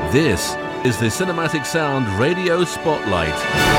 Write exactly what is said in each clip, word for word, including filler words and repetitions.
This is the Cinematic Sound Radio Spotlight.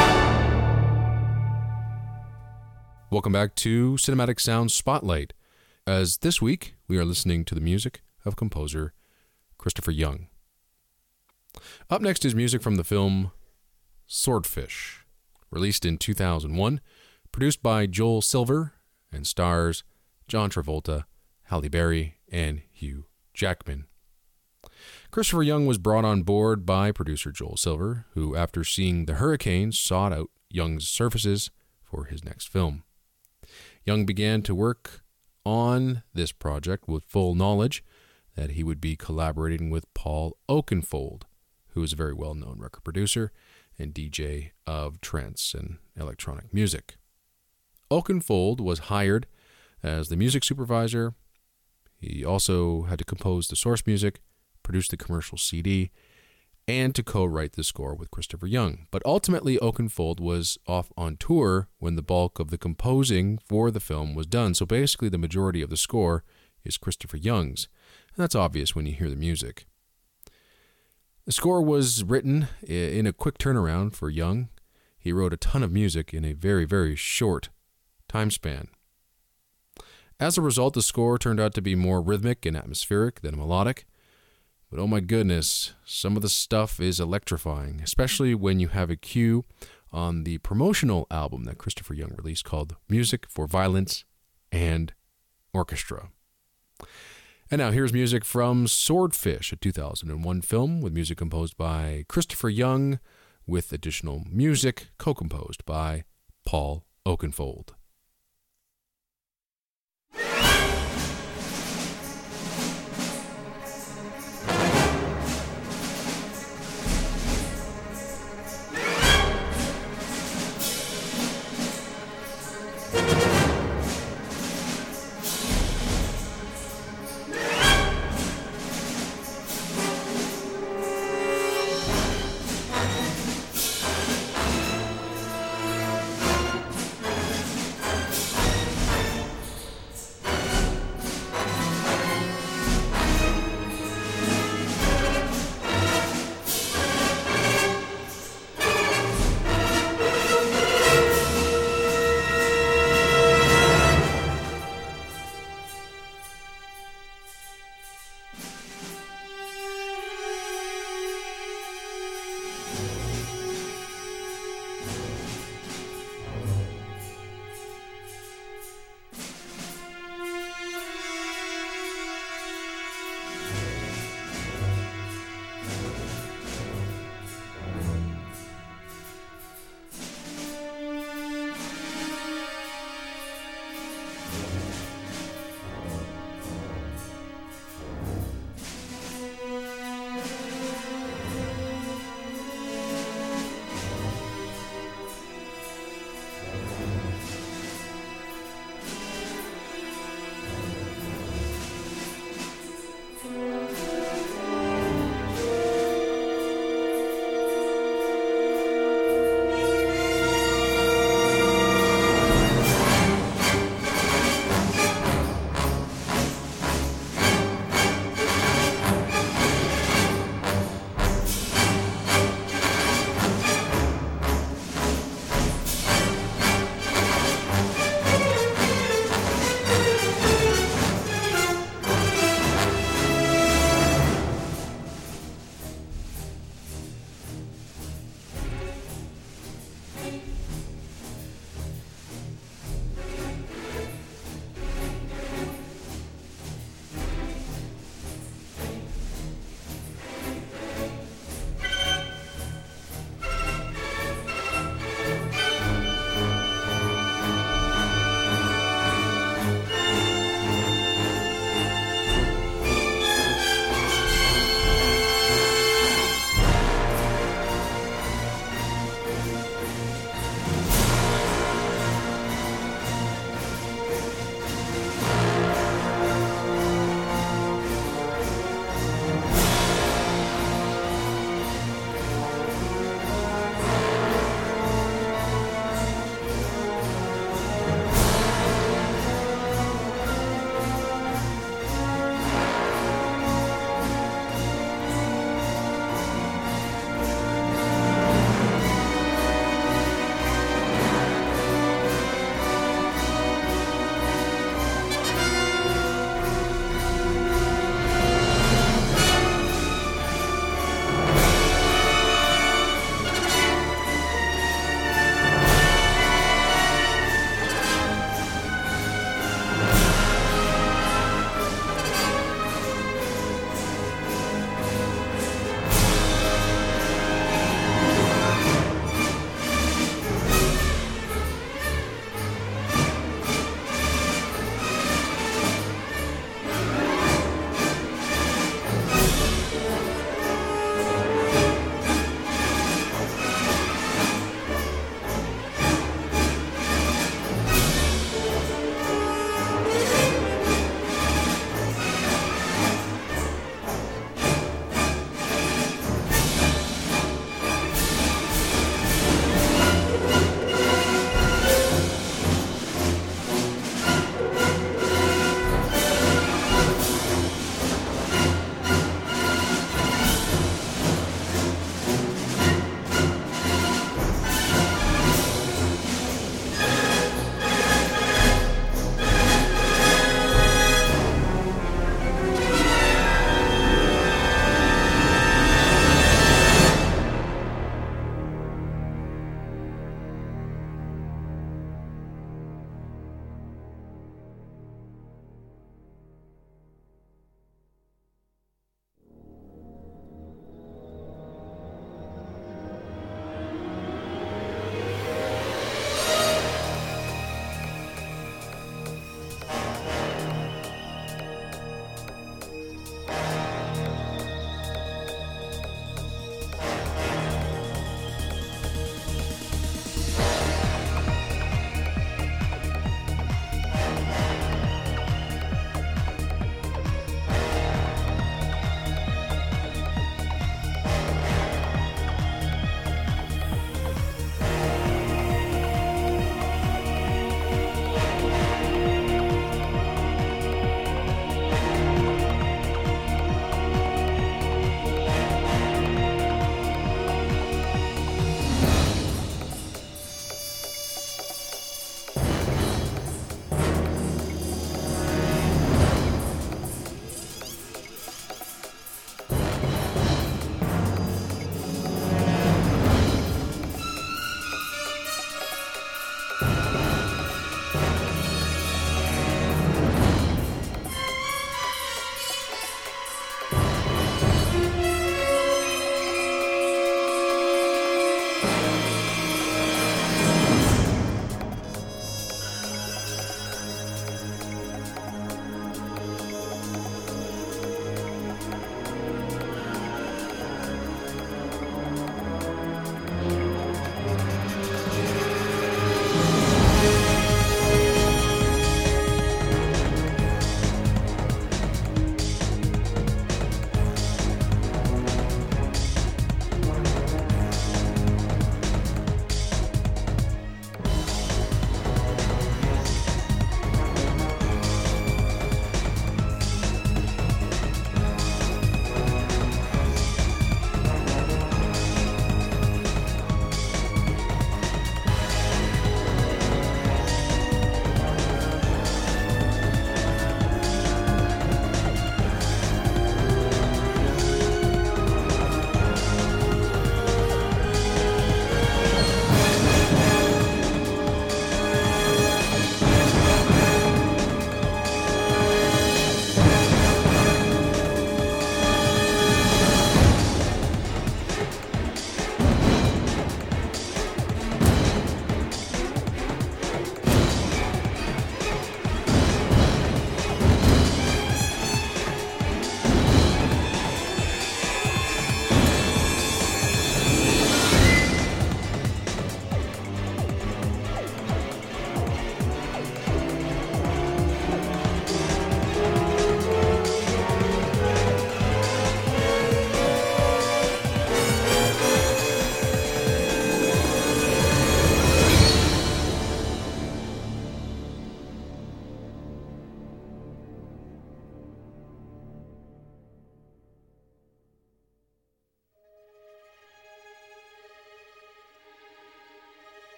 Welcome back to Cinematic Sound Spotlight, as this week we are listening to the music of composer Christopher Young. Up next is music from the film Swordfish, released in two thousand one, produced by Joel Silver, and stars John Travolta, Halle Berry, and Hugh Jackman. Christopher Young was brought on board by producer Joel Silver, who, after seeing The Hurricane, sought out Young's services for his next film. Young began to work on this project with full knowledge that he would be collaborating with Paul Oakenfold, who is a very well-known record producer and D J of trance and electronic music. Oakenfold was hired as the music supervisor. He also had to compose the source music, produce the commercial C D, and to co-write the score with Christopher Young. But ultimately, Oakenfold was off on tour when the bulk of the composing for the film was done. So basically, the majority of the score is Christopher Young's. And that's obvious when you hear the music. The score was written in a quick turnaround for Young. He wrote a ton of music in a very, very short time span. As a result, the score turned out to be more rhythmic and atmospheric than melodic. But oh my goodness, some of the stuff is electrifying, especially when you have a cue on the promotional album that Christopher Young released called Music for Violence and Orchestra. And now here's music from Swordfish, a two thousand one film with music composed by Christopher Young, with additional music co-composed by Paul Oakenfold.